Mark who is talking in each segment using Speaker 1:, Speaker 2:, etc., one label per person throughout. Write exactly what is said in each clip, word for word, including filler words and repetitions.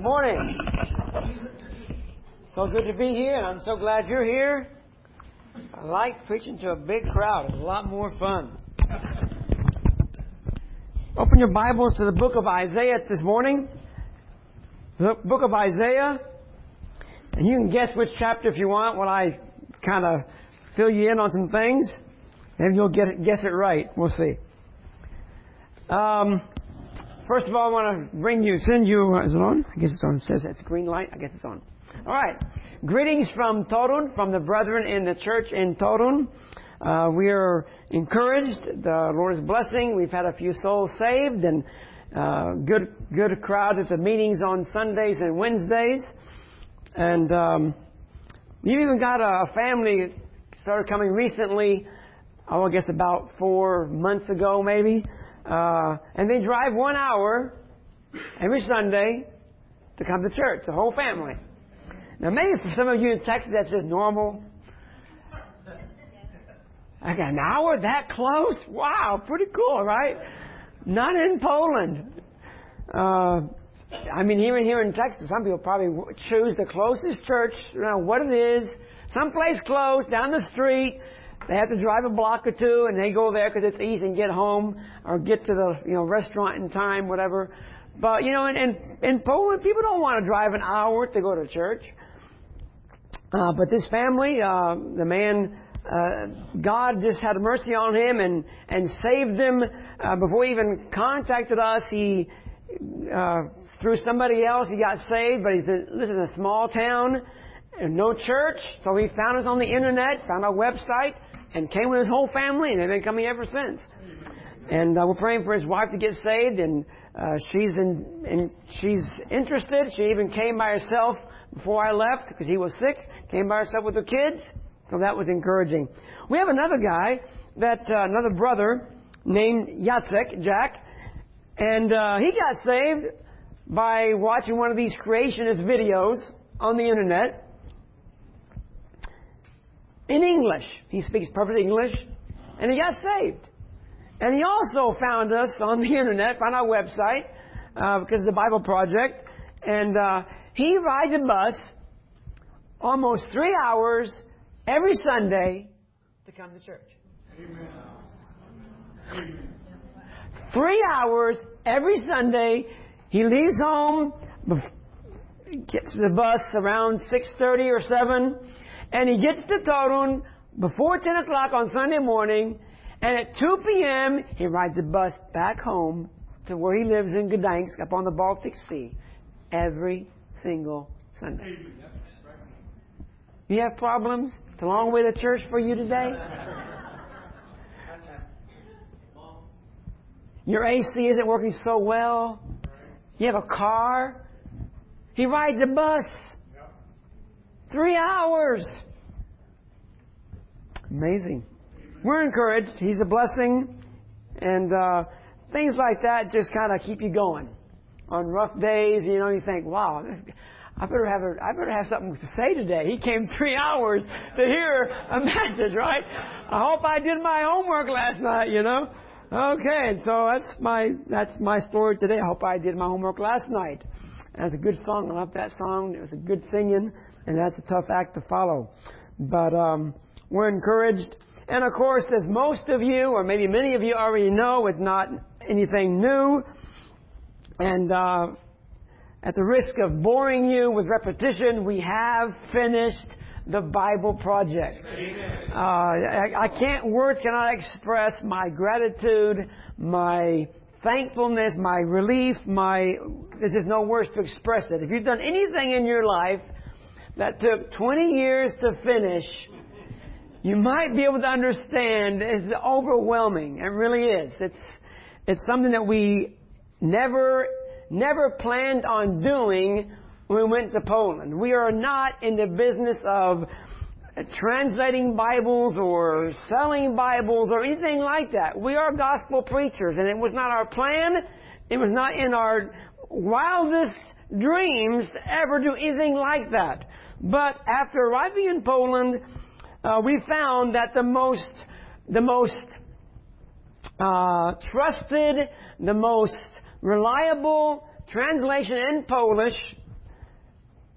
Speaker 1: morning. So good to be here, and I'm so glad you're here. I like preaching to a big crowd. It's a lot more fun. Open your Bibles to the book of Isaiah this morning. The book of Isaiah. And you can guess which chapter if you want while I kind of fill you in on some things. Maybe you'll get it, guess it right. We'll see. Um, first of all, I want to bring you, send you, is it on? I guess it's on. It says it's green light. I guess it's on. All right. Greetings from Torun, from the brethren in the church in Torun. Uh, we are encouraged. The Lord is blessing. We've had a few souls saved and uh, good good crowd at the meetings on Sundays and Wednesdays. And um, you even got a family started coming recently, oh, I guess about four months ago maybe. Uh, and they drive one hour every Sunday to come to church, the whole family. Now, maybe for some of you in Texas, that's just normal. Okay, an hour that close? Wow, pretty cool, right? Not in Poland. Uh, I mean, even here in Texas, some people probably choose the closest church, you know, what it is, someplace close, down the street. They have to drive a block or two, and they go there because it's easy and get home or get to the you know restaurant in time, whatever. But, you know, in, in, in Poland, people don't want to drive an hour to go to church. Uh, but this family, uh, the man, uh, God just had mercy on him and, and saved him. Uh, before he even contacted us, he, uh, through somebody else, he got saved, but he lives in a small town and no church. So he found us on the internet, found our website, and came with his whole family, and they've been coming ever since. And uh, we're praying for his wife to get saved, and uh, she's in, in, she's interested. She even came by herself before I left because he was sick. Came by herself with her kids, so that was encouraging. We have another guy, that uh, another brother named Jacek, Jack, and uh, he got saved by watching one of these creationist videos on the internet in English. He speaks perfect English, and he got saved. And he also found us on the internet, found our website, uh, because of the Bible Project. And uh, he rides a bus almost three hours every Sunday to come to church. Amen. Amen. Three hours every Sunday. He leaves home, gets the bus around six thirty or seven, and he gets to Torun before ten o'clock on Sunday morning. And at two p.m., he rides the bus back home to where he lives in Gdańsk up on the Baltic Sea every single Sunday. You have problems? It's a long way to church for you today? Your A C isn't working so well? You have a car? He rides a bus. Three hours. Amazing. We're encouraged. He's a blessing. And uh, things like that just kind of keep you going. On rough days, you know, you think, wow, I better have a, I better have something to say today. He came three hours to hear a message, right? I hope I did my homework last night, you know. Okay, so that's my that's my story today. I hope I did my homework last night. That's a good song. I love that song. It was a good singing, and that's a tough act to follow. But um, we're encouraged. And of course, as most of you, or maybe many of you already know, it's not anything new. And uh, at the risk of boring you with repetition, we have finished the Bible Project. Uh, I, I can't, words cannot express my gratitude, my thankfulness, my relief, my, there's just no words to express it. If you've done anything in your life that took twenty years to finish, you might be able to understand it's overwhelming. It really is. It's it's something that we never never planned on doing when we went to Poland. We are not in the business of translating Bibles or selling Bibles or anything like that. We are gospel preachers, and it was not our plan. It was not in our wildest dreams to ever do anything like that. But after arriving in Poland, Uh, we found that the most, the most uh, trusted, the most reliable translation in Polish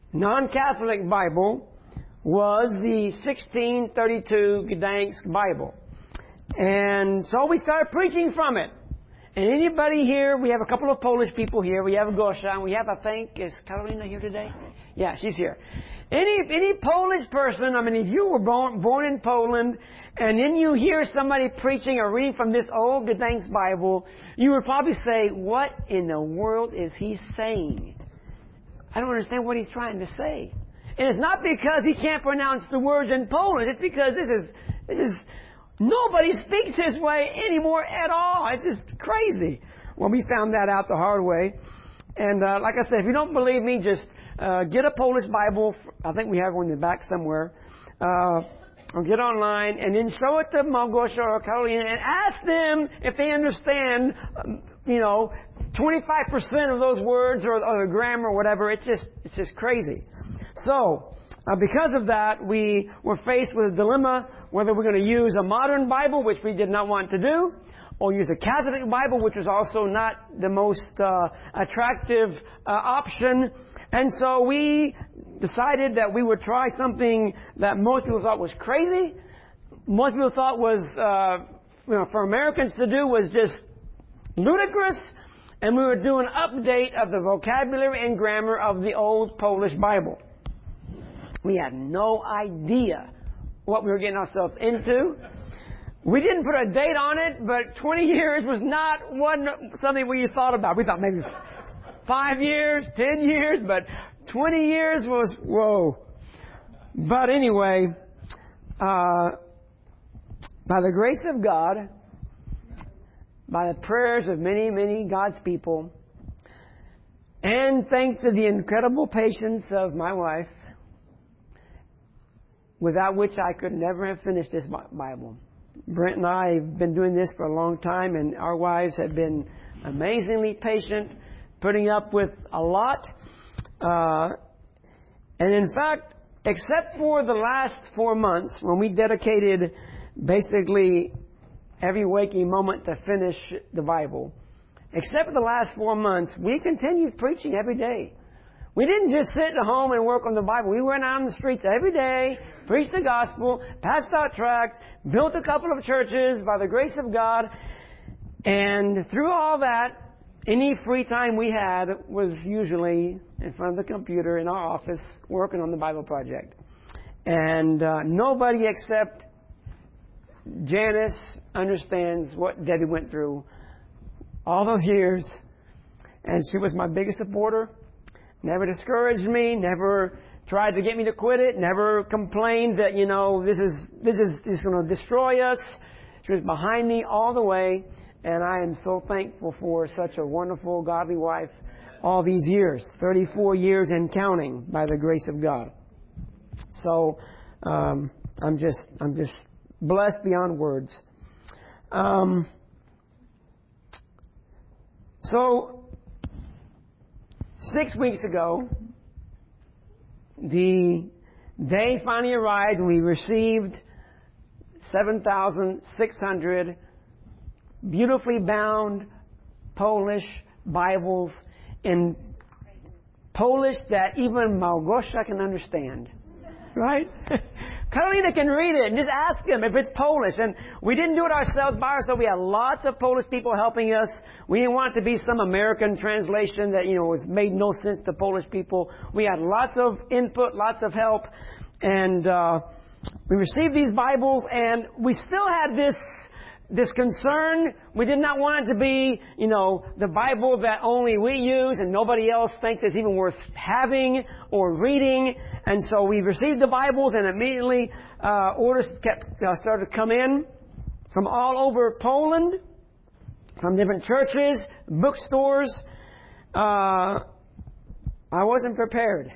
Speaker 1: non-Catholic Bible was the sixteen thirty-two Gdansk Bible. And so we started preaching from it. And anybody here, we have a couple of Polish people here. We have Gosia, and we have, I think, is Carolina here today? Yeah, she's here. Any any Polish person, I mean, if you were born, born in Poland, and then you hear somebody preaching or reading from this old Gdansk Bible, you would probably say, what in the world is he saying? I don't understand what he's trying to say. And it's not because he can't pronounce the words in Polish. It's because this is this is nobody speaks this way anymore at all. It's just crazy. Well, we found that out the hard way. And uh, like I said, if you don't believe me, just uh, get a Polish Bible. I think we have one in the back somewhere. Uh, or get online and then show it to Małgosia or Carolina and ask them if they understand, um, you know, twenty-five percent of those words or, or the grammar or whatever. It's just, it's just crazy. So, uh, because of that, we were faced with a dilemma whether we're going to use a modern Bible, which we did not want to do, or use a Catholic Bible, which was also not the most uh, attractive uh, option. And so we decided that we would try something that most people thought was crazy. Most people thought was, uh, you know, for Americans to do was just ludicrous. And we would do an update of the vocabulary and grammar of the old Polish Bible. We had no idea what we were getting ourselves into. We didn't put a date on it, but twenty years was not one something we thought about. We thought maybe five years, ten years, but twenty years was, whoa. But anyway, uh, by the grace of God, by the prayers of many, many God's people, and thanks to the incredible patience of my wife, without which I could never have finished this Bible. Brent and I have been doing this for a long time, and our wives have been amazingly patient, putting up with a lot. Uh, and in fact, except for the last four months, when we dedicated basically every waking moment to finish the Bible, except for the last four months, we continued preaching every day. We didn't just sit at home and work on the Bible. We went out on the streets every day, preached the gospel, passed out tracts, built a couple of churches by the grace of God. And through all that, any free time we had was usually in front of the computer in our office working on the Bible project. And uh, nobody except Janice understands what Debbie went through all those years. And she was my biggest supporter. Never discouraged me, never tried to get me to quit it, never complained that, you know, this is this is this is going to destroy us. She was behind me all the way, and I am so thankful for such a wonderful, godly wife all these years, thirty-four years and counting, by the grace of God. So um, I'm just I'm just blessed beyond words. Um, so. Six weeks ago, the day finally arrived. We received seven thousand six hundred beautifully bound Polish Bibles in Polish that even Małgosia can understand. Right? Carolina can read it and just ask him if it's Polish. And we didn't do it ourselves by ourselves. We had lots of Polish people helping us. We didn't want it to be some American translation that, you know, was made no sense to Polish people. We had lots of input, lots of help. And uh, we received these Bibles, and we still had this this concern. We did not want it to be, you know, the Bible that only we use and nobody else thinks it's even worth having or reading. And so we received the Bibles, and immediately uh, orders kept uh, started to come in from all over Poland, from different churches, bookstores. Uh, I wasn't prepared.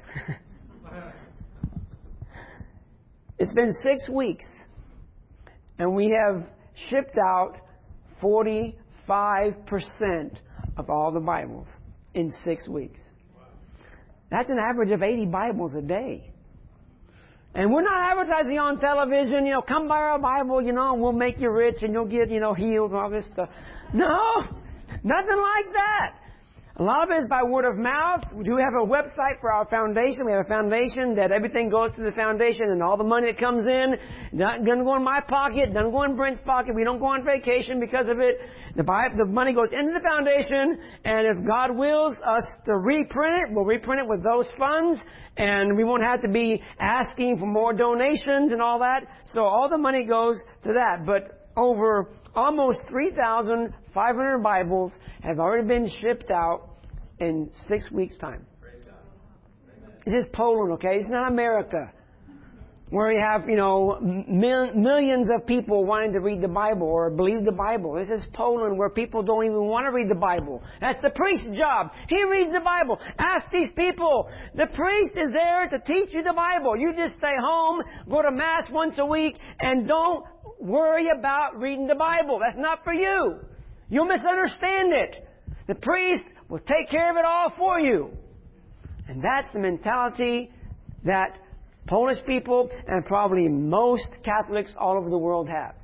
Speaker 1: It's been six weeks, and we have shipped out forty-five percent of all the Bibles in six weeks. That's an average of eighty Bibles a day. And we're not advertising on television, you know, come buy our Bible, you know, and we'll make you rich and you'll get, you know, healed and all this stuff. No, nothing like that. A lot of it is by word of mouth. We do have a website for our foundation. We have a foundation that everything goes to the foundation, and all the money that comes in doesn't go in my pocket, doesn't go in Brent's pocket. We don't go on vacation because of it. The, the money goes into the foundation, and if God wills us to reprint it, we'll reprint it with those funds, and we won't have to be asking for more donations and all that. So all the money goes to that. But over almost three thousand five hundred Bibles have already been shipped out in six weeks' time. This is Poland, okay? It's not America, where you have, you know, mil- millions of people wanting to read the Bible or believe the Bible. This is Poland, where people don't even want to read the Bible. That's the priest's job. He reads the Bible. Ask these people. The priest is there to teach you the Bible. You just stay home, go to Mass once a week, and don't worry about reading the Bible. That's not for you. You'll misunderstand it. The priest will take care of it all for you. And that's the mentality that Polish people and probably most Catholics all over the world have.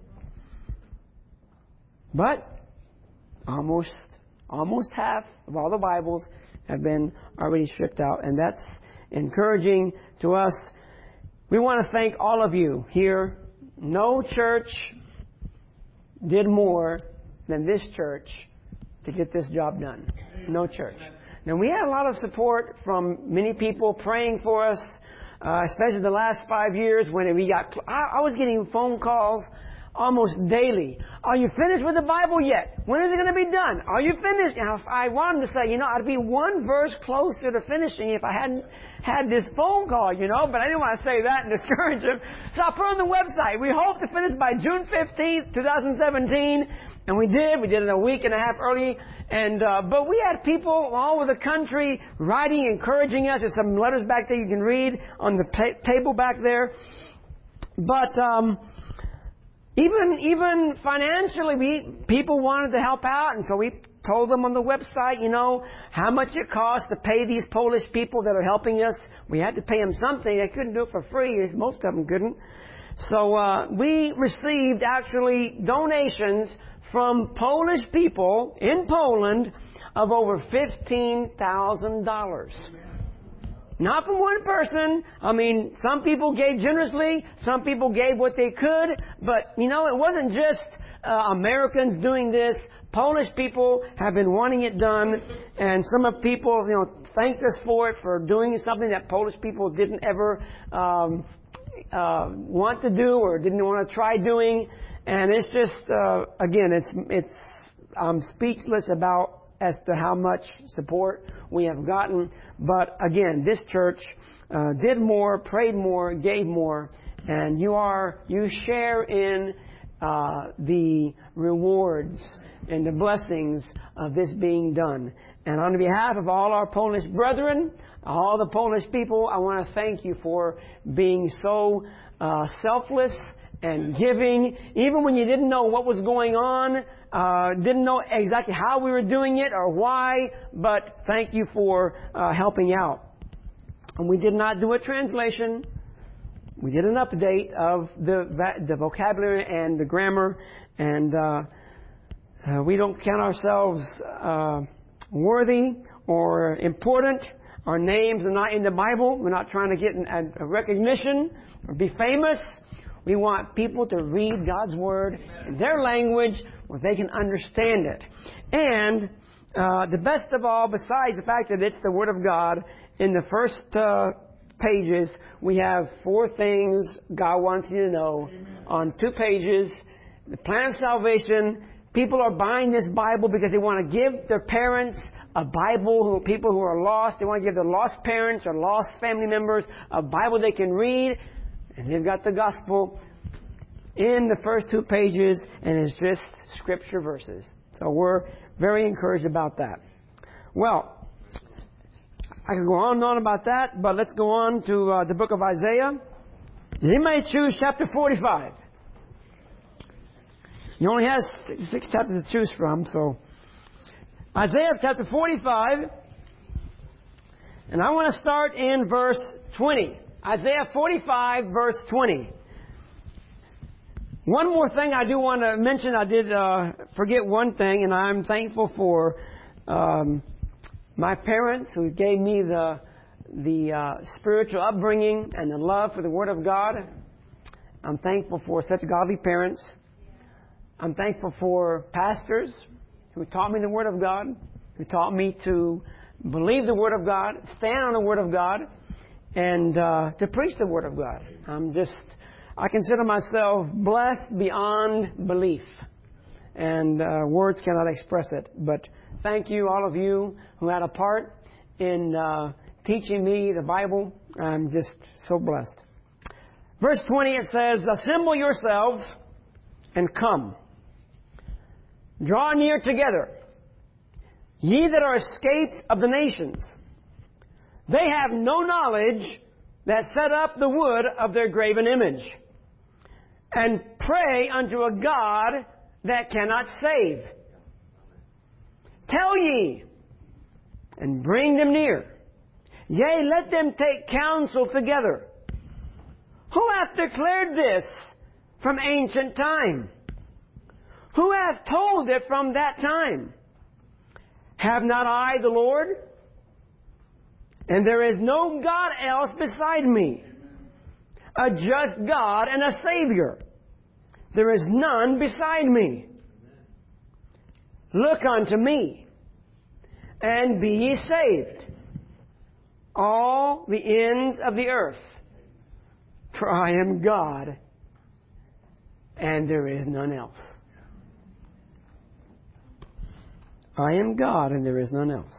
Speaker 1: But almost, almost half of all the Bibles have been already stripped out. And that's encouraging to us. We want to thank all of you here. No church did more than this church to get this job done. No church. Now, we had a lot of support from many people praying for us, uh, especially the last five years when we got... I, I was getting phone calls almost daily. Are you finished with the Bible yet? When is it going to be done? Are you finished? And I wanted to say, you know, I'd be one verse closer to finishing if I hadn't had this phone call, you know, but I didn't want to say that and discourage them. So I put on the website, we hope to finish by June fifteenth, twenty seventeen. And we did. We did it a week and a half early. And uh, but we had people all over the country writing, encouraging us. There's some letters back there you can read on the ta- table back there. But um, even even financially, we people wanted to help out, and so we told them on the website, you know, how much it costs to pay these Polish people that are helping us. We had to pay them something. They couldn't do it for free. Most of them couldn't. So uh, we received actually donations from Polish people in Poland of over fifteen thousand dollars. Not from one person. I mean, some people gave generously. Some people gave what they could. But, you know, it wasn't just uh, Americans doing this. Polish people have been wanting it done. And some of people, you know, thanked us for it, for doing something that Polish people didn't ever um, uh, want to do or didn't want to try doing. And it's just, uh, again, it's, it's, I'm speechless about as to how much support we have gotten. But again, this church uh, did more, prayed more, gave more, and you are, you share in uh, the rewards and the blessings of this being done. And on behalf of all our Polish brethren, all the Polish people, I want to thank you for being so uh, selfless and giving, even when you didn't know what was going on, uh, didn't know exactly how we were doing it or why, but thank you for uh, helping out. And we did not do a translation. We did an update of the the vocabulary and the grammar, and uh, uh, we don't count ourselves uh, worthy or important. Our names are not in the Bible. We're not trying to get an, a recognition or be famous. We want people to read God's Word in their language where they can understand it. And uh, the best of all, besides the fact that it's the Word of God, in the first uh, pages, we have four things God wants you to know. On two pages, the plan of salvation. People are buying this Bible because they want to give their parents a Bible, who people who are lost. They want to give their lost parents or lost family members a Bible they can read. And they've got the gospel in the first two pages, and it's just scripture verses. So we're very encouraged about that. Well, I could go on and on about that, but let's go on to uh, the book of Isaiah. You may choose chapter forty-five. He only has six chapters to choose from, so Isaiah chapter forty-five, and I want to start in verse twenty. Isaiah forty-five, verse twenty. One more thing I do want to mention. I did uh, forget one thing, and I'm thankful for um, my parents who gave me the the uh, spiritual upbringing and the love for the Word of God. I'm thankful for such godly parents. I'm thankful for pastors who taught me the Word of God, who taught me to believe the Word of God, stand on the Word of God, and uh, to preach the Word of God. I'm just, I consider myself blessed beyond belief. And uh, words cannot express it. But thank you, all of you who had a part in uh, teaching me the Bible. I'm just so blessed. Verse twenty, it says, assemble yourselves and come. Draw near together, ye that are escaped of the nations. They have no knowledge that set up the wood of their graven image, and pray unto a God that cannot save. Tell ye, and bring them near. Yea, let them take counsel together. Who hath declared this from ancient time? Who hath told it from that time? Have not I the Lord? And there is no God else beside me, a just God and a Savior. There is none beside me. Look unto me, and be ye saved, all the ends of the earth. For I am God, and there is none else. I am God, and there is none else.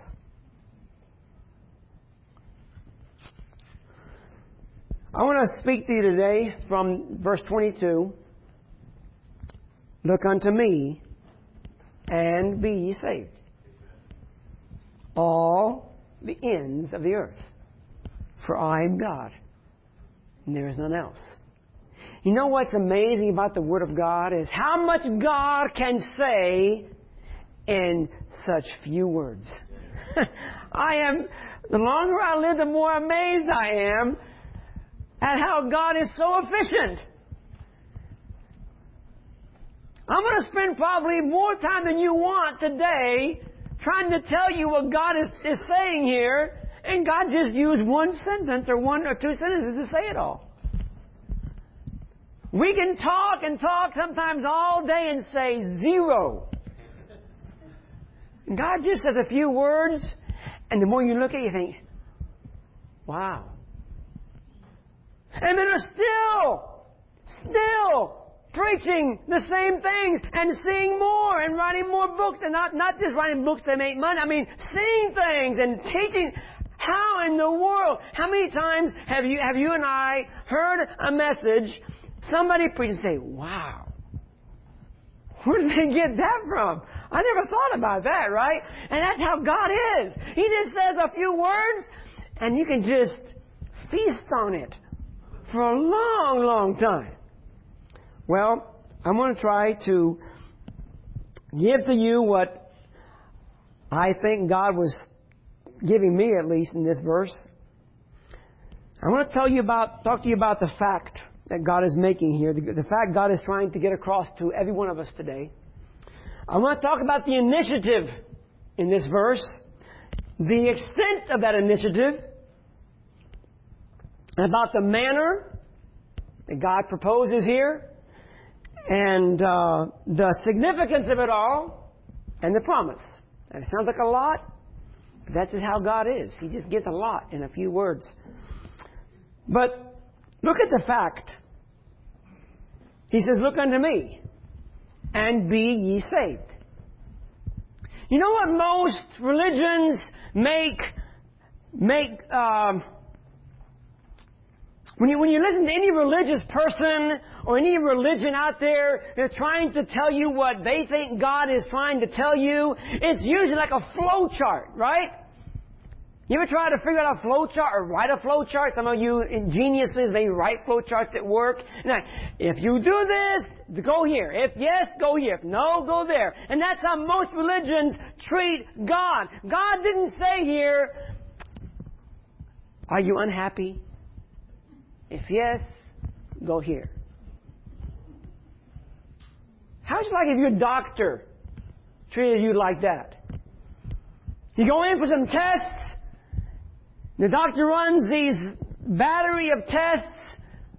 Speaker 1: I want to speak to you today from verse twenty-two. Look unto me, and be ye saved, all the ends of the earth. For I am God, and there is none else. You know what's amazing about the Word of God is how much God can say in such few words. I am, the longer I live, the more amazed I am at how God is so efficient. I'm going to spend probably more time than you want today trying to tell you what God is, is saying here, and God just used one sentence or one or two sentences to say it all. We can talk and talk sometimes all day and say zero. And God just says a few words, and the more you look at it, you think, wow. And then they're still, still preaching the same things and seeing more and writing more books, and not, not just writing books that make money. I mean, seeing things and teaching. How in the world? How many times have you have you and I heard a message, somebody preach and say, wow, where did they get that from? I never thought about that, right? And that's how God is. He just says a few words, and you can just feast on it for a long, long time. Well, I'm going to try to give to you what I think God was giving me, at least in this verse. I want to tell you about, talk to you about the fact that God is making here, the, the fact God is trying to get across to every one of us today. I want to talk about the initiative in this verse, the extent of that initiative, and about the manner that God proposes here, and uh, the significance of it all, and the promise. And it sounds like a lot, but that's just how God is. He just gives a lot in a few words. But look at the fact. He says, look unto me, and be ye saved. You know what most religions make, make, um, when you, when you listen to any religious person or any religion out there, they're trying to tell you what they think God is trying to tell you. It's usually like a flow chart, right? You ever try to figure out a flow chart or write a flow chart? Some of you geniuses, they write flow charts at work. Now, if you do this, go here. If yes, go here. If no, go there. And that's how most religions treat God. God didn't say here, are you unhappy? If yes, go here. How's it like if your doctor treated you like that? You go in for some tests. The doctor runs these battery of tests.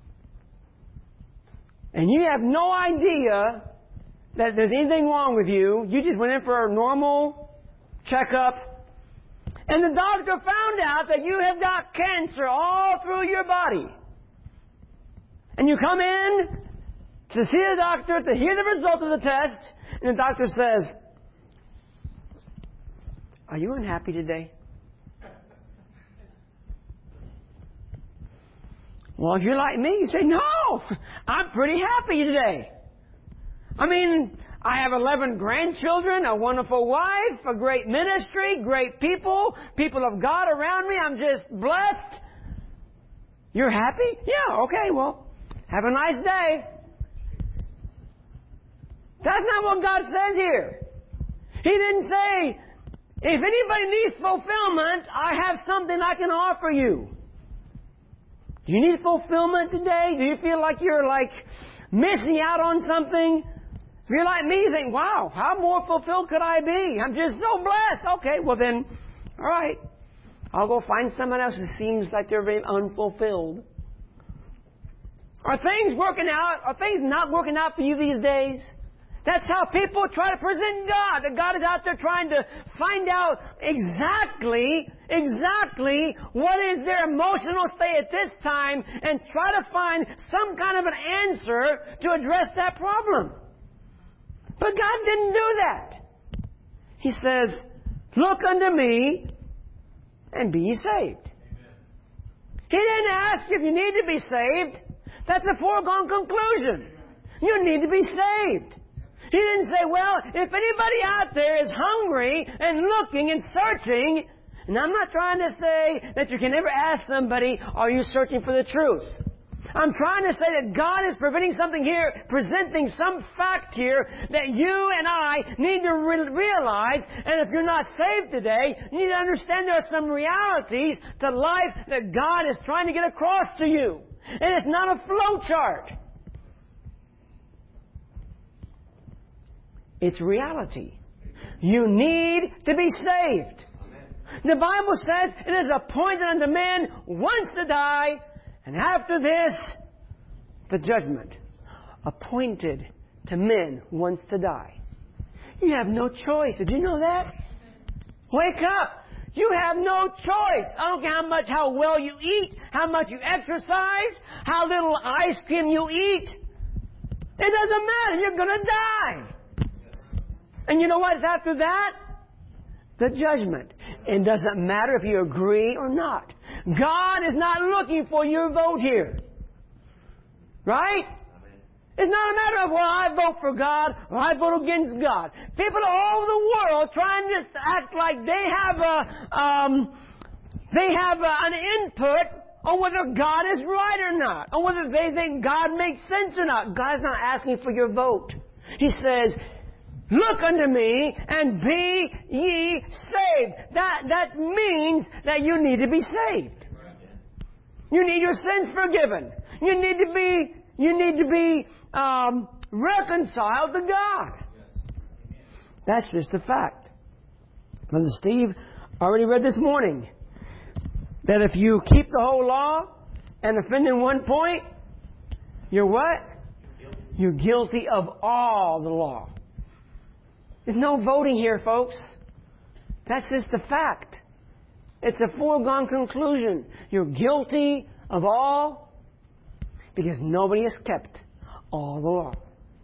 Speaker 1: And you have no idea that there's anything wrong with you. You just went in for a normal checkup. And the doctor found out that you have got cancer all through your body. And you come in to see the doctor to hear the result of the test. And the doctor says, "Are you unhappy today?" Well, if you're like me, you say, "No, I'm pretty happy today. I mean, I have eleven grandchildren, a wonderful wife, a great ministry, great people, people of God around me. I'm just blessed." You're happy? Yeah, okay, well, have a nice day. That's not what God says here. He didn't say, "If anybody needs fulfillment, I have something I can offer you." Do you need fulfillment today? Do you feel like you're like missing out on something? If you're like me, you think, "Wow, how more fulfilled could I be? I'm just so blessed." Okay, well then, all right. I'll go find someone else who seems like they're very unfulfilled. Are things working out? Are things not working out for you these days? That's how people try to present God. That God is out there trying to find out exactly, exactly what is their emotional state at this time and try to find some kind of an answer to address that problem. But God didn't do that. He says, "Look unto me and be ye saved." He didn't ask if you need to be saved. That's a foregone conclusion. You need to be saved. He didn't say, "Well, if anybody out there is hungry and looking and searching," and I'm not trying to say that you can never ask somebody, "Are you searching for the truth?" I'm trying to say that God is presenting something here, presenting some fact here that you and I need to re- realize. And if you're not saved today, you need to understand there are some realities to life that God is trying to get across to you. And it's not a flow chart. It's reality. You need to be saved. The Bible says it is appointed unto man once to die, and after this, the judgment. Appointed to men once to die. You have no choice. Did you know that? Wake up. You have no choice. I don't care how much, how well you eat, how much you exercise, how little ice cream you eat. It doesn't matter. You're going to die. And you know what's after that? The judgment. It doesn't matter if you agree or not. God is not looking for your vote here. Right? It's not a matter of, "Well, I vote for God or I vote against God." People all over the world trying to act like they have a, um, they have a, an input on whether God is right or not, on whether they think God makes sense or not. God's not asking for your vote. He says, "Look unto me and be ye saved." That, that means that you need to be saved. You need your sins forgiven. You need to be, you need to be um, reconciled to God. That's just a fact. Brother Steve already read this morning that if you keep the whole law and offend in one point, you're what? You're guilty of all the law. There's no voting here, folks. That's just the fact. It's a foregone conclusion. You're guilty of all because nobody has kept all the law.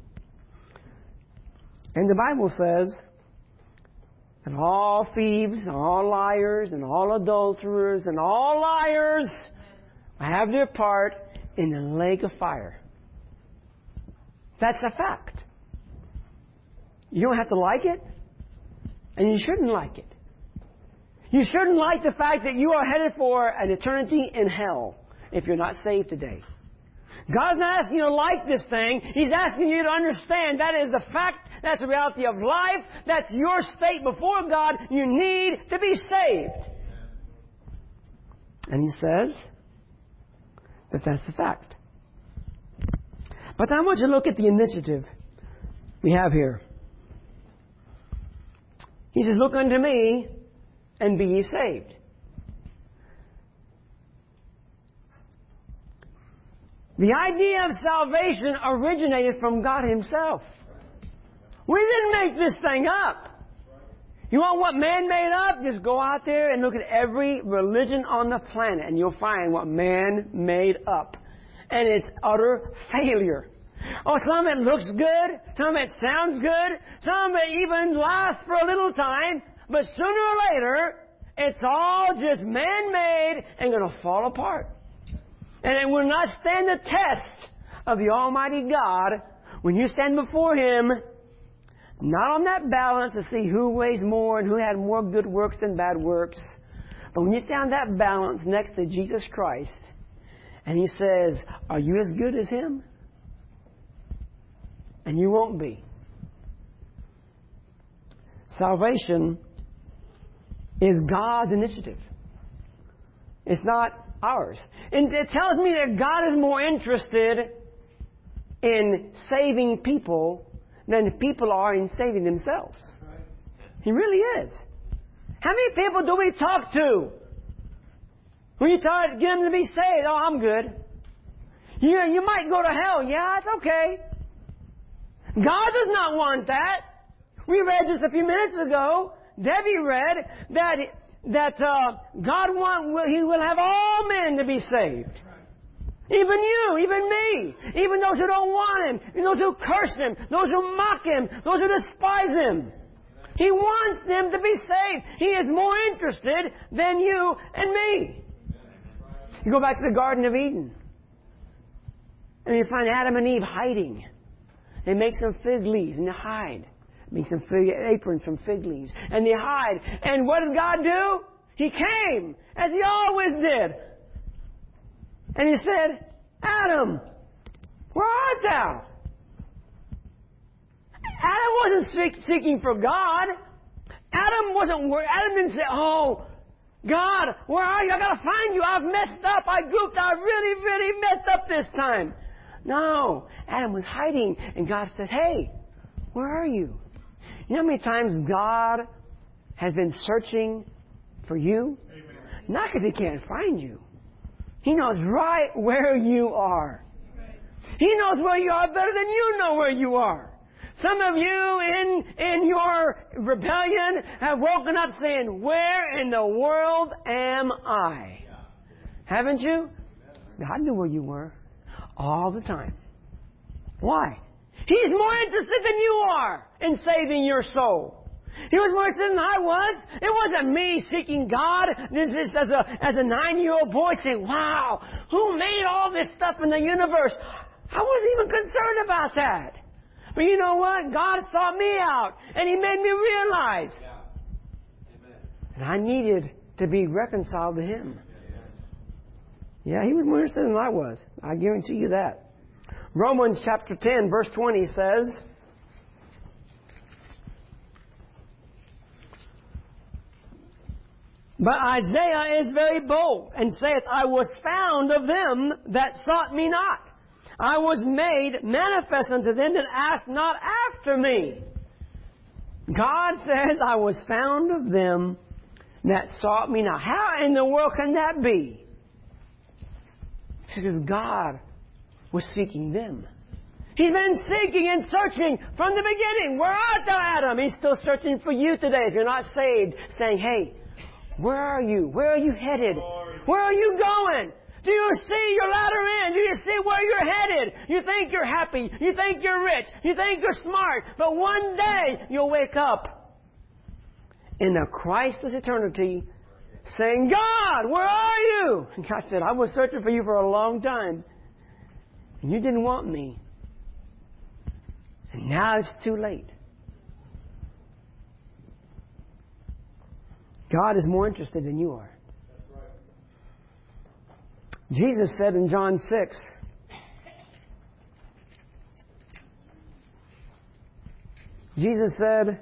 Speaker 1: And the Bible says that all thieves, and all liars, and all adulterers, and all liars have their part in the lake of fire. That's a fact. You don't have to like it, and you shouldn't like it. You shouldn't like the fact that you are headed for an eternity in hell if you're not saved today. God's not asking you to like this thing. He's asking you to understand that is the fact, that's the reality of life, that's your state before God. You need to be saved. And He says that that's the fact. But I want you to look at the initiative we have here. He says, "Look unto me and be ye saved. The idea of salvation originated from God Himself. We didn't make this thing up. You want what man made up? Just go out there and look at every religion on the planet and you'll find what man made up. And it's utter failure. Oh, some of it looks good. Some of it sounds good. Some of it even lasts for a little time. But sooner or later, it's all just man-made and going to fall apart. And it will not stand the test of the Almighty God when you stand before Him, not on that balance to see who weighs more and who had more good works than bad works, but when you stand on that balance next to Jesus Christ, and He says, are you as good as Him? And you won't be. Salvation is God's initiative. It's not ours. And it tells me that God is more interested in saving people than people are in saving themselves. He really is. How many people do we talk to when you try to get them to be saved? Oh, I'm good. You, you might go to hell. Yeah, it's okay. God does not want that. We read just a few minutes ago, Debbie read, that that uh, God want, He will have all men to be saved. Even you, even me, even those who don't want Him, even those who curse Him, those who mock Him, those who despise Him. He wants them to be saved. He is more interested than you and me. You go back to the Garden of Eden, and you find Adam and Eve hiding. They make some fig leaves and they hide. Make some fig aprons from fig leaves. And they hide. And what did God do? He came, as He always did. And He said, Adam, where art thou? Adam wasn't seek, seeking for God. Adam wasn't worried. Adam didn't say, oh, God, where are you? I got to find you. I've messed up. I goofed. I really, really messed up this time. No. Adam was hiding. And God said, hey, where are you? You know how many times God has been searching for you? Amen. Not because He can't find you. He knows right where you are. Amen. He knows where you are better than you know where you are. Some of you in, in your rebellion have woken up saying, where in the world am I? Yeah. Haven't you? God knew where you were all the time. Why? He's more interested than you are in saving your soul. He was more interested than I was. It wasn't me seeking God. This is as a, as a nine-year-old boy saying, wow, who made all this stuff in the universe? I wasn't even concerned about that. But you know what? God sought me out, and He made me realize that I needed to be reconciled to Him. Yeah, He was more interested than I was. I guarantee you that. Romans chapter ten, verse twenty says, but Isaiah is very bold, and saith, I was found of them that sought me not. I was made manifest unto them that asked not after me. God says, I was found of them that sought me not. How in the world can that be? Because God was seeking them. He's been seeking and searching from the beginning. Where art thou, Adam? He's still searching for you today if you're not saved, saying, hey, where are you? Where are you headed? Where are you going? Do you see your ladder end? Do you see where you're headed? You think you're happy. You think you're rich. You think you're smart. But one day you'll wake up in a Christless eternity saying, God, where are you? And God said, I was searching for you for a long time. And you didn't want me. And now it's too late. God is more interested than you are. Jesus said in John six, Jesus said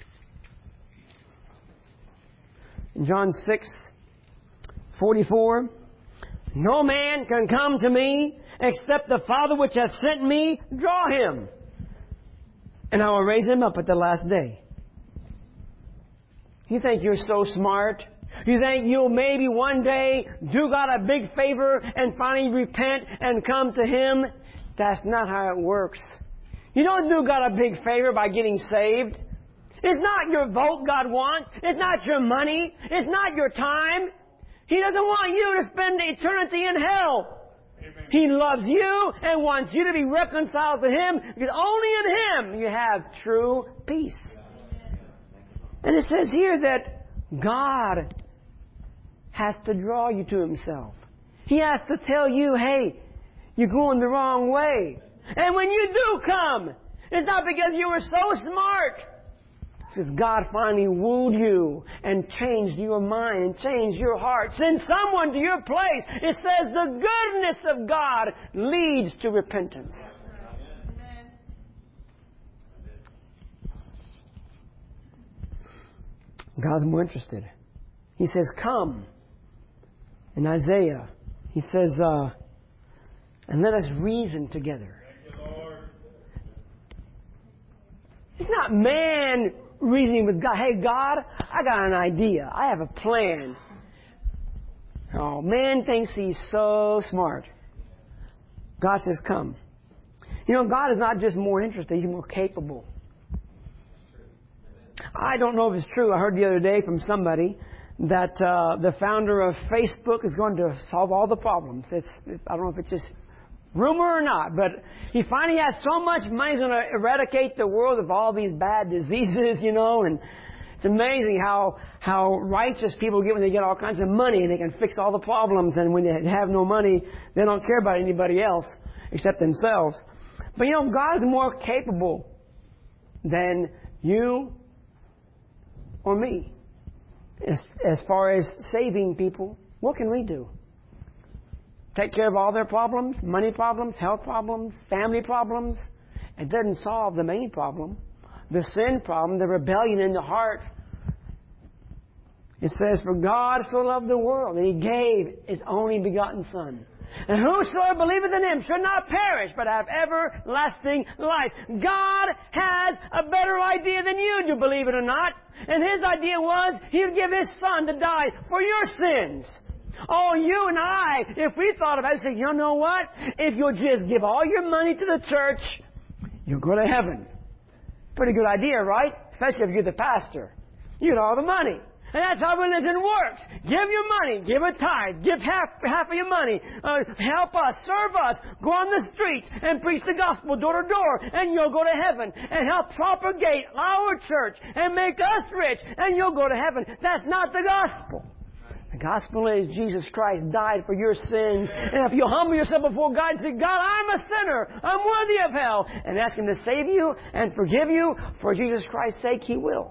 Speaker 1: in John six forty-four, no man can come to me except the Father which hath sent me draw him, and I will raise him up at the last day. You think you're so smart? You think you'll maybe one day do God a big favor and finally repent and come to Him? That's not how it works. You don't do God a big favor by getting saved. It's not your vote God wants. It's not your money. It's not your time. He doesn't want you to spend eternity in hell. Amen. He loves you and wants you to be reconciled to Him, because only in Him you have true peace. And it says here that God has to draw you to Himself. He has to tell you, hey, you're going the wrong way. And when you do come, it's not because you were so smart. It's because God finally wooed you and changed your mind and changed your heart. Send someone to your place. It says the goodness of God leads to repentance. God's more interested. He says, come. In Isaiah, He says, uh, and let us reason together. It's not man reasoning with God. Hey, God, I got an idea. I have a plan. Oh, man thinks he's so smart. God says, come. You know, God is not just more interested, He's more capable. I don't know if it's true. I heard the other day from somebody that uh, the founder of Facebook is going to solve all the problems. It's, I don't know if it's just rumor or not, but he finally has so much money, he's going to eradicate the world of all these bad diseases, you know, and it's amazing how how righteous people get when they get all kinds of money and they can fix all the problems, and when they have no money, they don't care about anybody else except themselves. But you know, God is more capable than you or me. As, as far as saving people, what can we do? Take care of all their problems, money problems, health problems, family problems. It doesn't solve the main problem, the sin problem, the rebellion in the heart. It says, for God so loved the world, and He gave His only begotten Son. And whosoever believeth in Him should not perish, but have everlasting life. God has a better idea than you do, believe it or not. And His idea was He would give His Son to die for your sins. Oh, you and I, if we thought about it, say, you know what? If you'll just give all your money to the church, you'll go to heaven. Pretty good idea, right? Especially if you're the pastor. You get all the money. And that's how religion works. Give your money. Give a tithe. Give half, half of your money. Uh, help us. Serve us. Go on the streets and preach the gospel door to door. And you'll go to heaven. And help propagate our church and make us rich. And you'll go to heaven. That's not the gospel. The gospel is Jesus Christ died for your sins. And if you humble yourself before God and say, God, I'm a sinner. I'm worthy of hell. And ask Him to save you and forgive you, for Jesus Christ's sake, He will.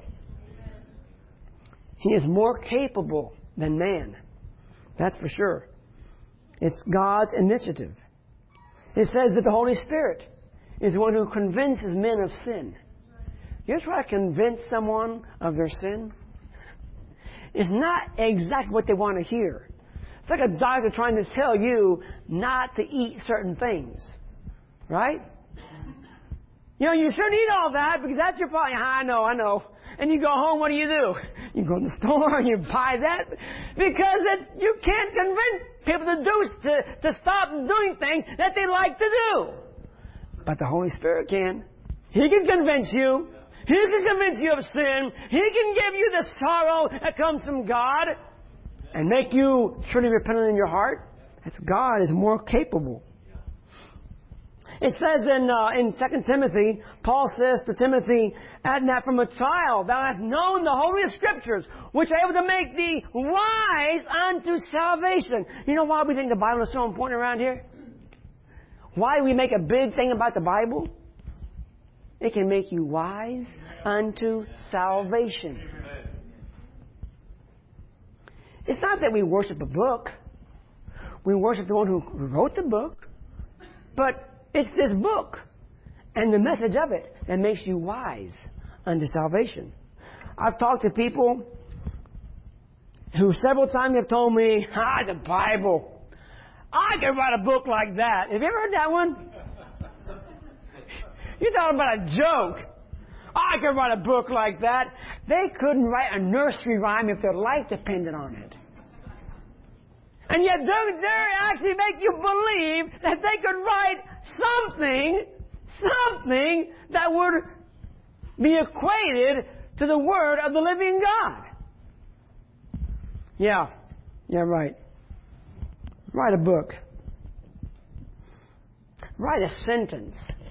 Speaker 1: He is more capable than man. That's for sure. It's God's initiative. It says that the Holy Spirit is the one who convinces men of sin. You try to convince someone of their sin? It's not exactly what they want to hear. It's like a doctor trying to tell you not to eat certain things. Right? You know, you shouldn't eat all that because that's your problem. I know, I know. And you go home, what do you do? You go to the store and you buy that because it's, you can't convince people to do to, to stop doing things that they like to do. But the Holy Spirit can. He can convince you. He can convince you of sin. He can give you the sorrow that comes from God and make you truly repentant in your heart. That's God is more capable. It says in uh, in Second Timothy, Paul says to Timothy, add that from a child thou hast known the holy scriptures, which are able to make thee wise unto salvation. You know why we think the Bible is so important around here? Why we make a big thing about the Bible? It can make you wise unto salvation. It's not that we worship a book. We worship the one who wrote the book. But it's this book and the message of it that makes you wise unto salvation. I've talked to people who several times have told me, ah, the Bible. I could write a book like that. Have you ever heard that one? You're talking about a joke. I could write a book like that. They couldn't write a nursery rhyme if their life depended on it. And yet they they actually make you believe that they could write something, something that would be equated to the Word of the living God. Yeah, yeah, right. Write a book. Write a sentence.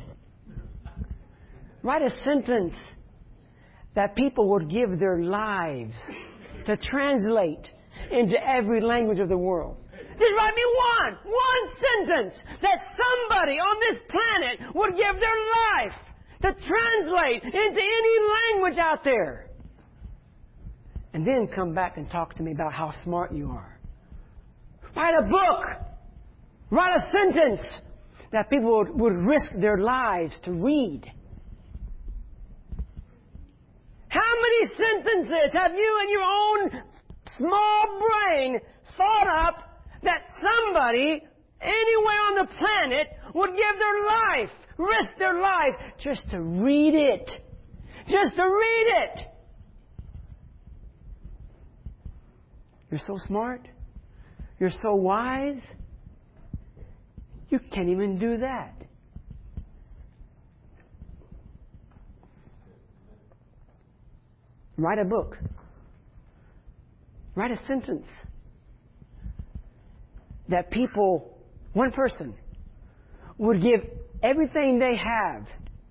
Speaker 1: Write a sentence that people would give their lives to translate into every language of the world. Just write me one, one sentence that somebody on this planet would give their life to translate into any language out there. And then come back and talk to me about how smart you are. Write a book. Write a sentence that people would, would risk their lives to read. How many sentences have you in your own small brain thought up that somebody anywhere on the planet would give their life, risk their life, just to read it? Just to read it. You're so smart. You're so wise. You can't even do that. Write a book. Write a sentence that people, one person, would give everything they have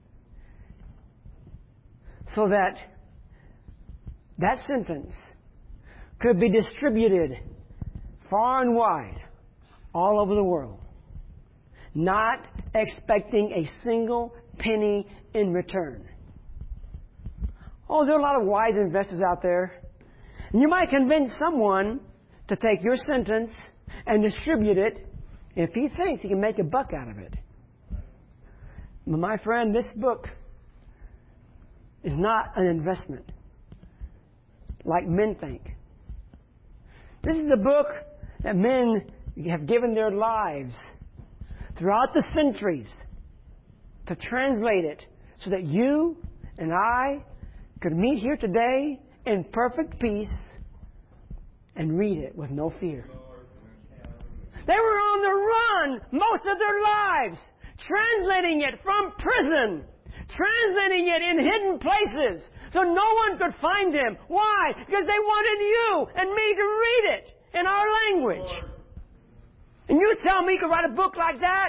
Speaker 1: so that that sentence could be distributed far and wide all over the world, not expecting a single penny in return. Oh, there are a lot of wise investors out there. And you might convince someone to take your sentence and distribute it if he thinks he can make a buck out of it. But my friend, this book is not an investment like men think. This is a book that men have given their lives throughout the centuries to translate it so that you and I could meet here today in perfect peace and read it with no fear. They were on the run most of their lives, translating it from prison, translating it in hidden places so no one could find them. Why? Because they wanted you and me to read it in our language. And you tell me you could write a book like that?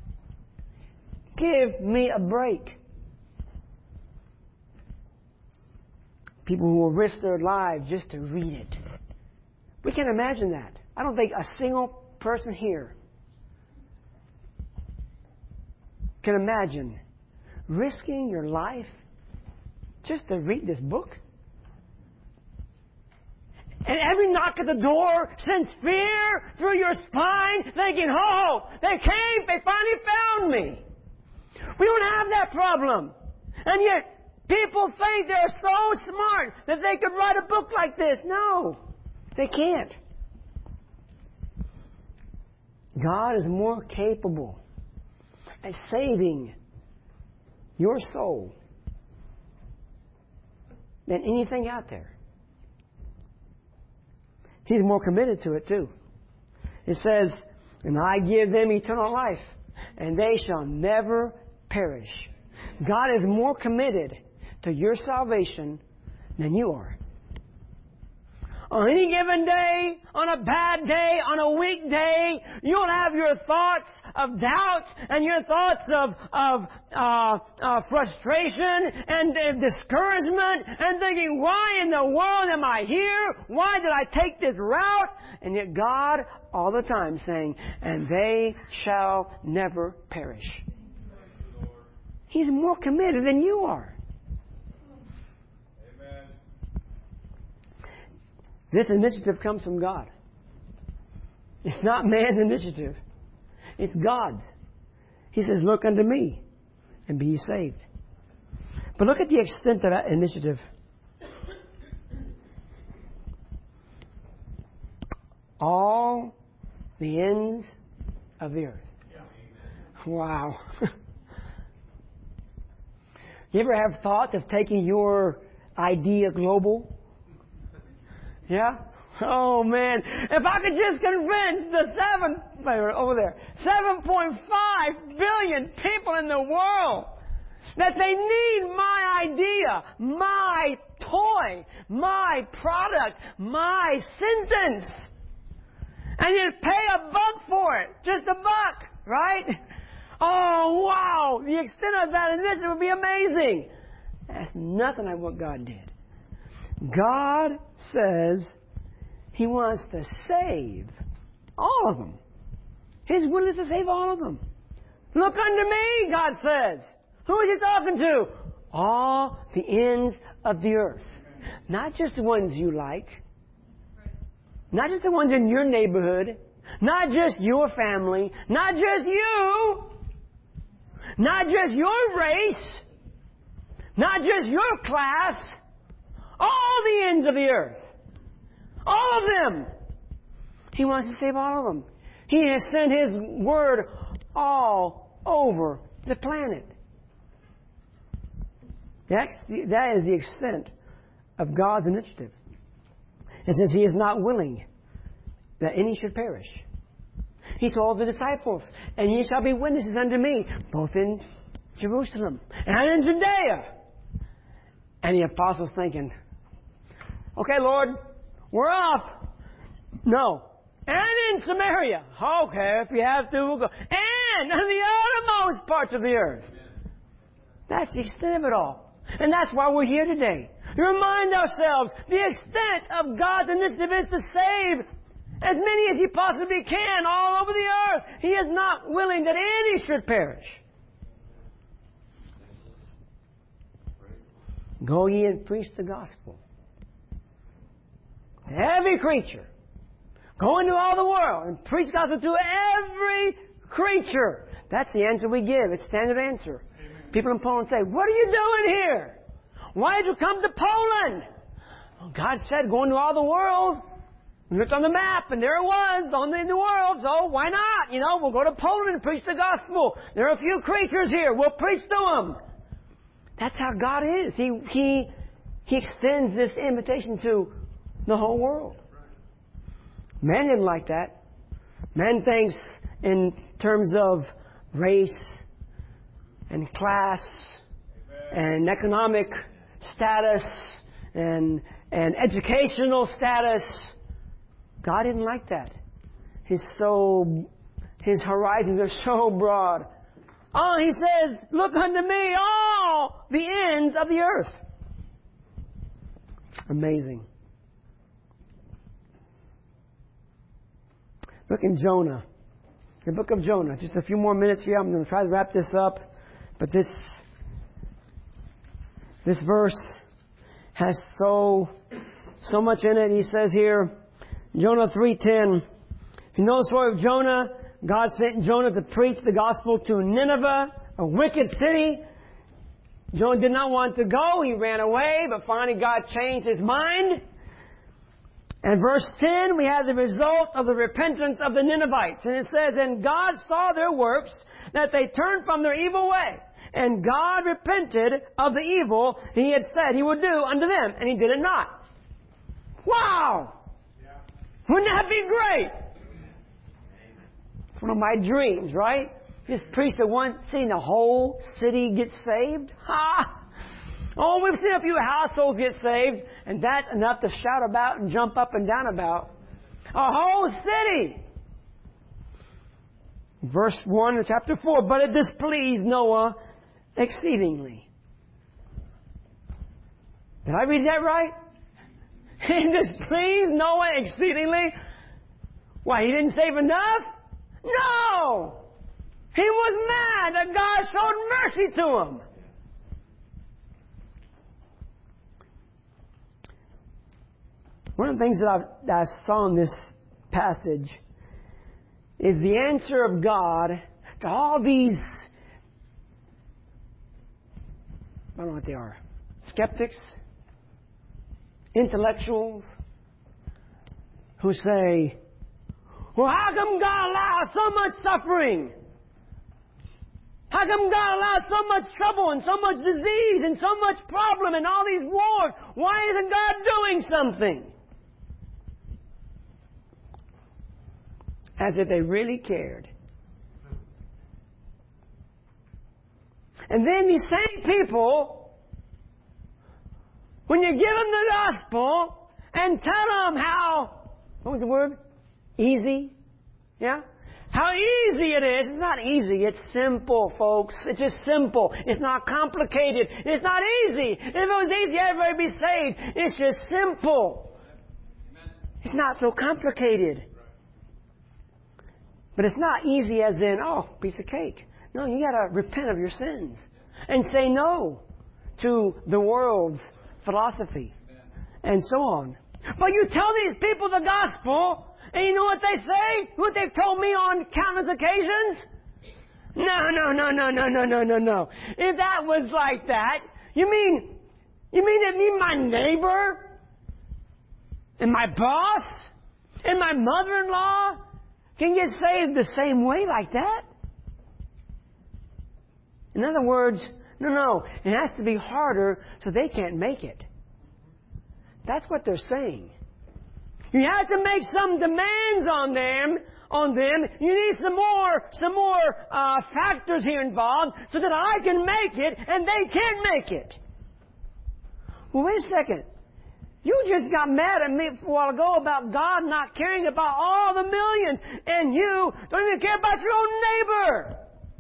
Speaker 1: Give me a break. People who will risk their lives just to read it. We can't imagine that. I don't think a single person here can imagine risking your life just to read this book. And every knock at the door sends fear through your spine, thinking, oh, they came, they finally found me. We don't have that problem. And yet, people think they're so smart that they could write a book like this. No, they can't. God is more capable at saving your soul than anything out there. He's more committed to it too. It says, and I give them eternal life, and they shall never perish. God is more committed to your salvation than you are. On any given day, on a bad day, on a weak day, you'll have your thoughts of doubt and your thoughts of, of uh, uh, frustration and uh, discouragement and thinking, why in the world am I here? Why did I take this route? And yet God, all the time, saying, and they shall never perish. He's more committed than you are. This initiative comes from God. It's not man's initiative. It's God's. He says, look unto me and be ye saved. But look at the extent of that initiative. All the ends of the earth. Wow. You ever have thoughts of taking your Idea Global. Yeah? Oh, man. If I could just convince the seven, over there, seven point five billion people in the world that they need my idea, my toy, my product, my sentence. And you'd pay a buck for it. Just a buck, right? Oh, wow. The extent of that initiative would be amazing. That's nothing like what God did. God says He wants to save all of them. He's willing to save all of them. Look unto me, God says. Who is He talking to? All the ends of the earth. Not just the ones you like. Not just the ones in your neighborhood. Not just your family. Not just you. Not just your race. Not just your class. All the ends of the earth. All of them. He wants to save all of them. He has sent His Word all over the planet. That's the, that is the extent of God's initiative. It says He is not willing that any should perish. He told the disciples, and ye shall be witnesses unto me, both in Jerusalem and in Judea. And the apostles thinking, okay, Lord, we're off. No. And in Samaria. Okay, if you have to, we'll go. And in the uttermost parts of the earth. That's the extent of it all. And that's why we're here today. To remind ourselves the extent of God's initiative is to save as many as He possibly can all over the earth. He is not willing that any should perish. Go ye and preach the gospel to every creature. Go into all the world and preach the gospel to every creature. That's the answer we give. It's standard answer. Amen. People in Poland say, what are you doing here? Why did you come to Poland? Well, God said, go into all the world. We looked on the map, and there it was, on the, in the world, so why not? You know, we'll go to Poland and preach the gospel. There are a few creatures here. We'll preach to them. That's how God is. He, he, he extends this invitation to the whole world. Man didn't like that. Man thinks in terms of race and class and economic status and, and educational status. God didn't like that. He's so, His horizons are so broad. Oh, He says, look unto me, all the ends of the earth. Amazing. Look in Jonah. The book of Jonah. Just a few more minutes here. I'm going to try to wrap this up. But this, this verse has so, so much in it. He says here, Jonah three ten. If you know the story of Jonah, God sent Jonah to preach the gospel to Nineveh, a wicked city. Jonah did not want to go. He ran away, but finally God changed his mind. And verse ten, we have the result of the repentance of the Ninevites. And it says, and God saw their works, that they turned from their evil way. And God repented of the evil He had said He would do unto them. And He did it not. Wow! Yeah. Wouldn't that be great? It's one of my dreams, right? Just preach to one, seeing the whole city get saved. Ha! Oh, we've seen a few households get saved, and that's enough to shout about and jump up and down about. A whole city! Verse one of chapter four, but it displeased Noah exceedingly. Did I read that right? It displeased Noah exceedingly? Why, he didn't save enough? No! He was mad that God showed mercy to him. One of the things that, I've, that I saw in this passage is the answer of God to all these, I don't know what they are, skeptics, intellectuals, who say, well, how come God allows so much suffering? How come God allows so much trouble and so much disease and so much problem and all these wars? Why isn't God doing something? As if they really cared. And then these same people, when you give them the gospel and tell them how, what was the word? Easy? Yeah? How easy it is. It's not easy. It's simple, folks. It's just simple. It's not complicated. It's not easy. If it was easy, everybody would be saved. It's just simple. It's not so complicated. But it's not easy as in, oh, piece of cake. No, you got to repent of your sins and say no to the world's philosophy and so on. But you tell these people the gospel, and you know what they say? What they've told me on countless occasions? No, no, no, no, no, no, no, no, no. If that was like that, you mean, you mean that me, my neighbor, and my boss, and my mother-in-law can get saved the same way like that? In other words, no, no, it has to be harder so they can't make it. That's what they're saying. You have to make some demands on them, on them. You need some more, some more uh, factors here involved so that I can make it and they can't make it. Well, wait a second. You just got mad at me a while ago about God not caring about all the millions, and you don't even care about your own neighbor.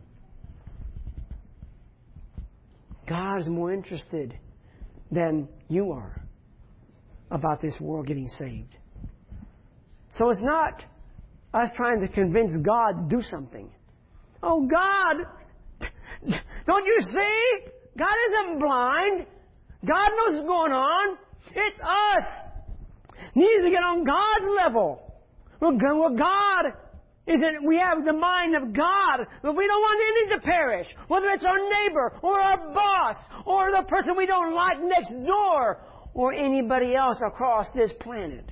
Speaker 1: God is more interested than you are about this world getting saved. So it's not us trying to convince God to do something. Oh, God, don't you see? God isn't blind. God knows what's going on. It's us. Needs to get on God's level. Well, God isn't. We have the mind of God, but we don't want any to perish. Whether it's our neighbor or our boss or the person we don't like next door or anybody else across this planet.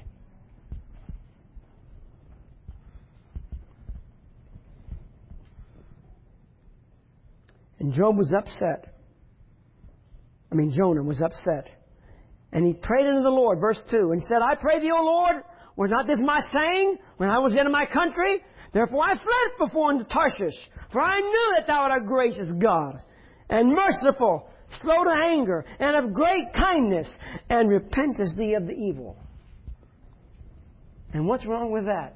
Speaker 1: And Job was upset. I mean, Jonah was upset. And he prayed unto the Lord, verse two, and said, I pray thee, O Lord, was not this my saying when I was in my country? Therefore I fled before unto Tarshish, for I knew that thou art a gracious God, and merciful, slow to anger, and of great kindness, and repentest thee of the evil. And what's wrong with that?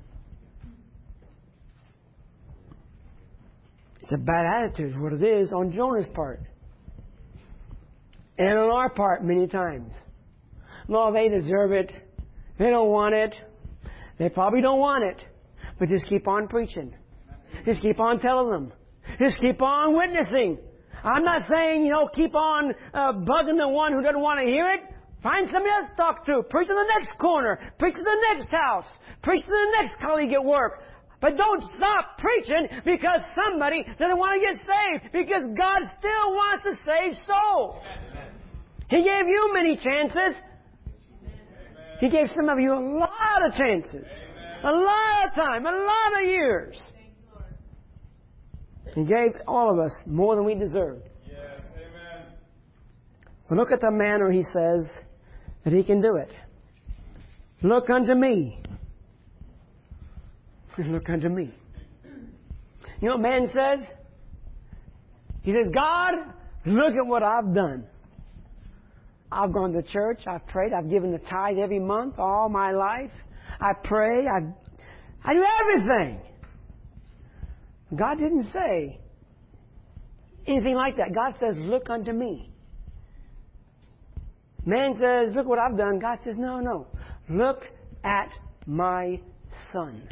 Speaker 1: It's a bad attitude, is what it is on Jonah's part. And on our part, many times. No, they deserve it. They don't want it. They probably don't want it. But just keep on preaching. Just keep on telling them. Just keep on witnessing. I'm not saying, you know, keep on uh, bugging the one who doesn't want to hear it. Find somebody else to talk to. Preach to the next corner. Preach to the next house. Preach to the next colleague at work. But don't stop preaching because somebody doesn't want to get saved. Because God still wants to save souls. He gave you many chances. He gave some of you a lot of chances. A lot of time. A lot of years. He gave all of us more than we deserved. But look at the manner he says that he can do it. Look unto me. Look unto me. You know what man says? He says, God, look at what I've done. I've gone to church. I've prayed. I've given the tithe every month all my life. I pray. I, I do everything. God didn't say anything like that. God says, look unto me. Man says, look what I've done. God says, no, no. Look at my Son.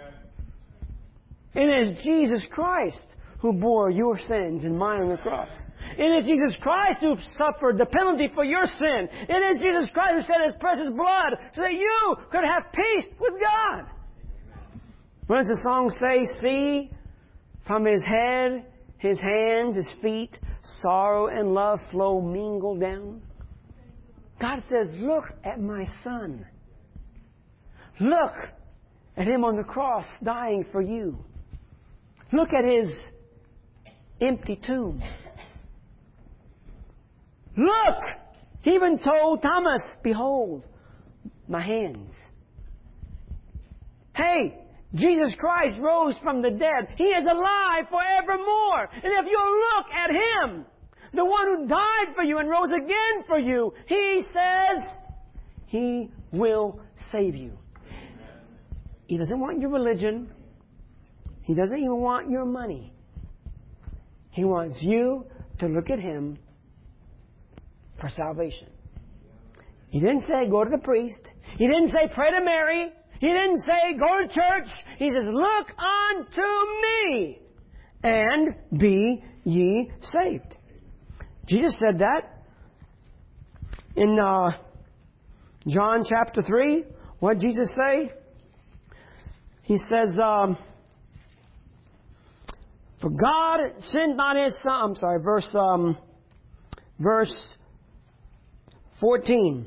Speaker 1: It is Jesus Christ who bore your sins and mine on the cross. It is Jesus Christ who suffered the penalty for your sin. It is Jesus Christ who shed His precious blood so that you could have peace with God. What does the song say? See, from His head, His hands, His feet, sorrow and love flow mingle down. God says, look at my Son. Look at Him on the cross dying for you. Look at His empty tomb. Look! He even told Thomas, behold, my hands. Hey, Jesus Christ rose from the dead. He is alive forevermore. And if you look at Him, the one who died for you and rose again for you, He says He will save you. He doesn't want your religion. He doesn't even want your money. He wants you to look at Him for salvation. He didn't say go to the priest. He didn't say pray to Mary. He didn't say go to church. He says look unto me and be ye saved. Jesus said that in uh, John chapter three. What did Jesus say? He says, um, for God sent not His Son. I'm sorry, verse um, verse fourteen.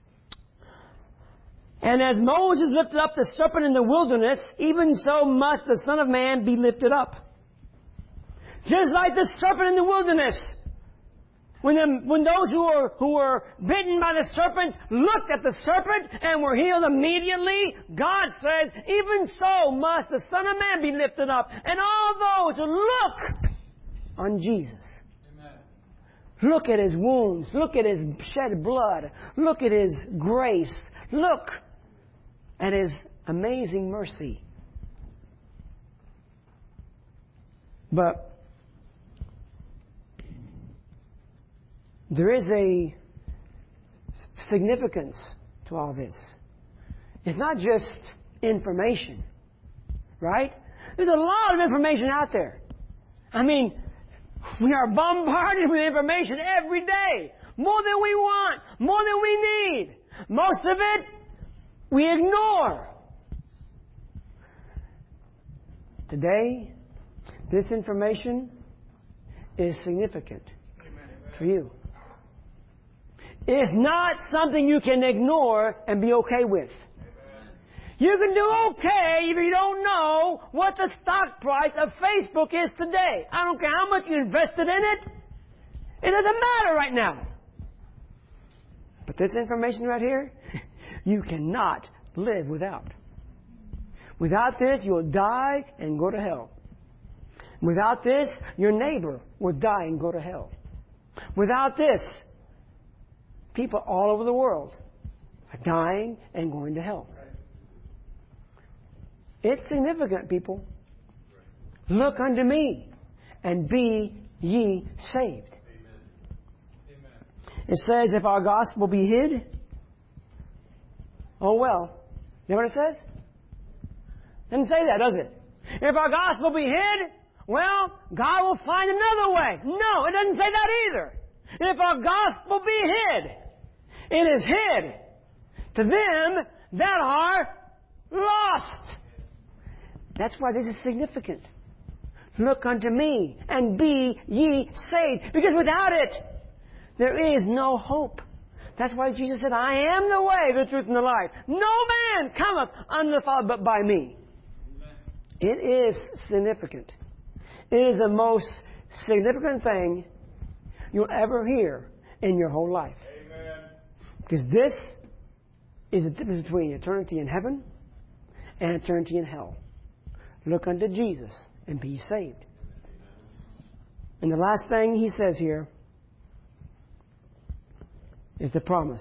Speaker 1: And as Moses lifted up the serpent in the wilderness, even so must the Son of Man be lifted up. Just like the serpent in the wilderness. When, the, when those who were, who were bitten by the serpent looked at the serpent and were healed immediately, God says, even so must the Son of Man be lifted up. And all those who look on Jesus. Amen. Look at His wounds. Look at His shed blood. Look at His grace. Look at His amazing mercy. But there is a significance to all this. It's not just information, right? There's a lot of information out there. I mean, we are bombarded with information every day. More than we want. More than we need. Most of it, we ignore. Today, this information is significant for you. It's not something you can ignore and be okay with. You can do okay if you don't know what the stock price of Facebook is today. I don't care how much you invested in it. It doesn't matter right now. But this information right here, you cannot live without. Without this, you'll die and go to hell. Without this, your neighbor will die and go to hell. Without this, people all over the world are dying and going to hell. It's significant, people. Look unto me and be ye saved. It says, if our gospel be hid, oh well. You know what it says? It doesn't say that, does it? If our gospel be hid, well, God will find another way. No, it doesn't say that either. If our gospel be hid, it is hid to them that are lost. That's why this is significant. Look unto me and be ye saved. Because without it, there is no hope. That's why Jesus said, I am the way, the truth, and the life. No man cometh unto the Father but by me. Amen. It is significant. It is the most significant thing you'll ever hear in your whole life. Amen. Because this is the difference between eternity in heaven and eternity in hell. Look unto Jesus and be saved. And the last thing he says here is the promise.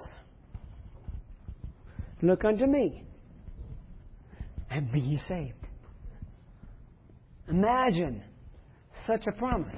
Speaker 1: Look unto me and be ye saved. Imagine such a promise.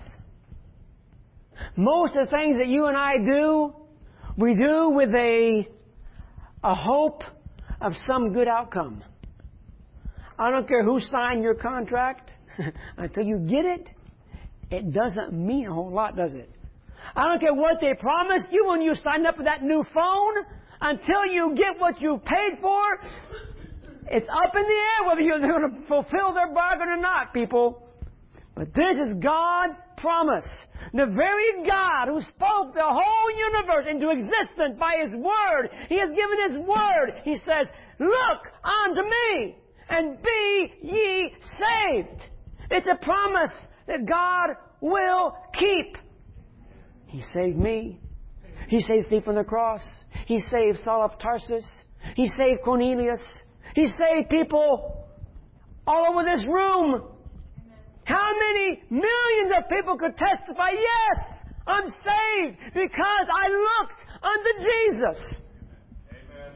Speaker 1: Most of the things that you and I do, we do with a, a hope of some good outcome. I don't care who signed your contract. Until you get it, it doesn't mean a whole lot, does it? I don't care what they promised you when you signed up for that new phone. Until you get what you paid for, it's up in the air whether you're going to fulfill their bargain or not, people. But this is God's promise. The very God who spoke the whole universe into existence by His Word. He has given His Word. He says, look unto me and be ye saved. It's a promise that God will keep. He saved me. He saved the thief on the cross. He saved Saul of Tarsus. He saved Cornelius. He saved people all over this room. How many millions of people could testify, yes, I'm saved because I looked unto Jesus. Amen.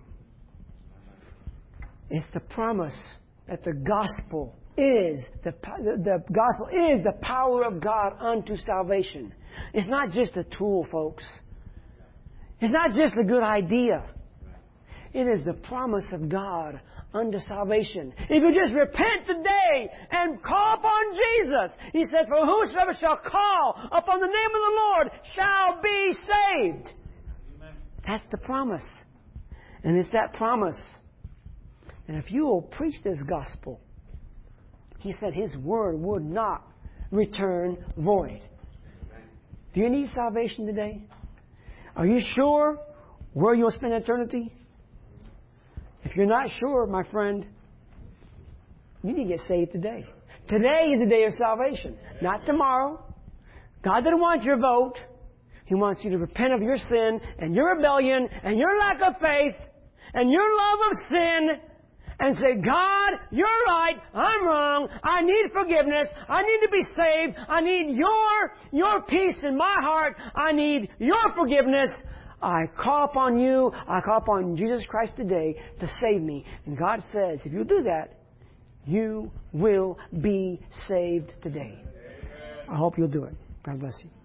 Speaker 1: It's the promise that the gospel is the, the gospel is the power of God unto salvation. It's not just a tool, folks. It's not just a good idea. It is the promise of God unto salvation. If you just repent today and call upon Jesus, He said, for whosoever shall call upon the name of the Lord shall be saved. Amen. That's the promise. And it's that promise. And if you will preach this gospel, He said His word would not return void. Do you need salvation today? Are you sure where you'll spend eternity? If you're not sure, my friend, you need to get saved today. Today is the day of salvation, not tomorrow. God doesn't want your vote. He wants you to repent of your sin and your rebellion and your lack of faith and your love of sin and say, God, you're right. I'm wrong. I need forgiveness. I need to be saved. I need your, your peace in my heart. I need your forgiveness. I call upon you. I call upon Jesus Christ today to save me. And God says, if you do that, you will be saved today. Amen. I hope you'll do it. God bless you.